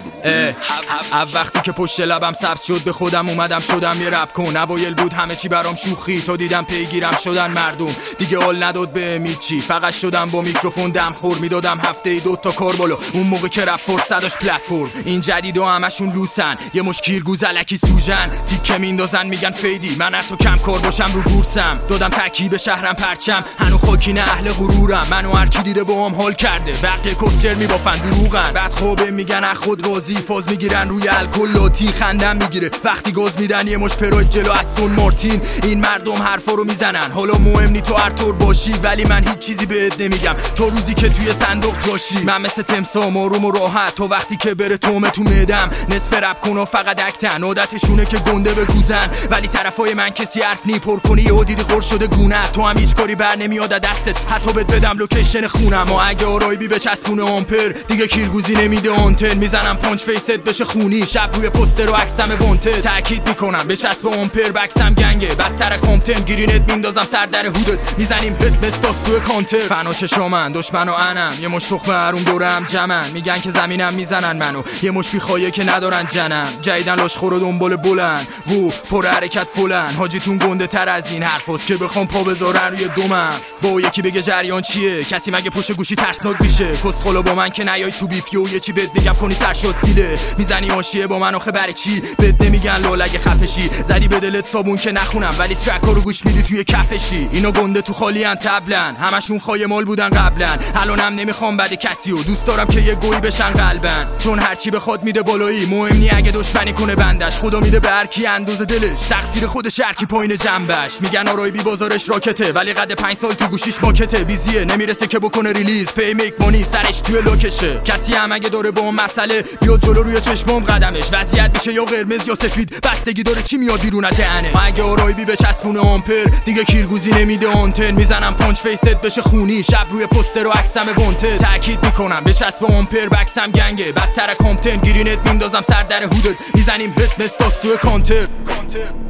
وقتی که پشت لبم سبز شد به خودم اومدم شدم یه رپ کن. اوایل بود همه چی برام شوخی، تو دیدم پیگیرم شدن مردم دیگه حال نداد به هیچی، فقط شدم با میکروفون دم خور میدادم هفته 2 تا کاربالو. اون موقع که رپ فرصت داشت پلتفرم، این جدید و همشون لوسن یه مش کیرگوز الکی سوژن تیکه میندازن میگن فیدی، من از تو کم کار باشم رو بورسم. دادم تکی به شهرم پرچم، هنو خاکین اهل غرورم، منو هر کی دیده با هم حال کرده، بقیه کسچر میبافن دروغن. بعد خوبه میگن از خود راضی، فاز میگیرن روی الکل لاتی، خندم میگیره وقتی گاز میدن یه مش پروید جلو استون مارتین. این مردم حرفا رو میزنن، حالا مهم نی تو هر طور باشی، ولی من هیچ چیزی بهت نمیگم تو روزی که توی صندوق جاشی. من مثل تمسام آروم و راحت، تو وقتی که بره تومه تو میدم. نصف رپ کن و فقط اکتن، عادتشونه که گنده بگوزن، ولی طرفای من کسی حرف نی پر کنی و دیدی خور شده گونه. تو هم هیچ کاری بر نمیاد دستت، حتی بهت بدم لوکیشن خونم. و اگه آرای بی بچسبونه آمپر دیگه کیرگوزی نمیده آنتن، میزنم پانچ فیست بشه خونی، شب روی پوستر و عکسم وانتد. تاکید میکنم بچسب آمپر بکسم گنگه، بدتر کامتن گرینت میندازم سر در هودت، میزنیم هت مستاس تو کانتر. فنا چشامن دشمن و انم، یه مش تخمه هرون دورم جمن، میگن که زمینم میزنن منو، یه مش بیخوایه که ندارن جنم. جیدن لاشخور و دنبال بلند وو پر حرکت فلن، حاجیتون گنده تر از این حرفاست که بخوام پا بذارن روی دومم. با یکی بگه جریان چیه، کسی مگه پشت گوشی ترسناک میشه؟ کسخلا با من که نیای تو بیفی و یه چی بهت بگم کنی سرشاد سیله. میزنی آشیه با من آخه برای چی؟ بهت نمیگن لالگه خفشی، زدی به دلت صابون که نخونم، ولی ترکا رو گوش میدی توی کفشی. اینا گنده تو خالی ان تبلن، همشون خای مال بودن قبلا، الانم نمیخوام بده کسی و دوست دارم که یه گوی بشن قلبن، چون هرچی بخواد میده بالایی، مهم نی اگه دشمنی کنه بندش، خدا میده به هر کی اندازه دلش، تقصیر خودش هر کی پایین جنبش. میگن آرای بی بازارش راکته، ولی قد 5 سال تو گوشیش ماکته، بیزیه نمیرسه که بکنه ریلیز، پی میک مانی سرش توی لوکشه. کسی هم اگه داره با اون مسئله بیاد جلو روی چشمام قدمش، وضعیت میشه یا قرمز یا سفید، بستگی داره چی میاد بیرون از دهنه. اگه آرای بی بچسبونه آمپر دیگه کیرگوزی نمیده آنتن، میزنم پانچ فیست بشه خونی، شب روی پوستر و عکسم وانتد. تاکید میکنم بچسب آمپر بکسم گنگه، بدتر کامتن گرینت میندازم سر در هودت، میزنیم هت مستاس تو کانتر.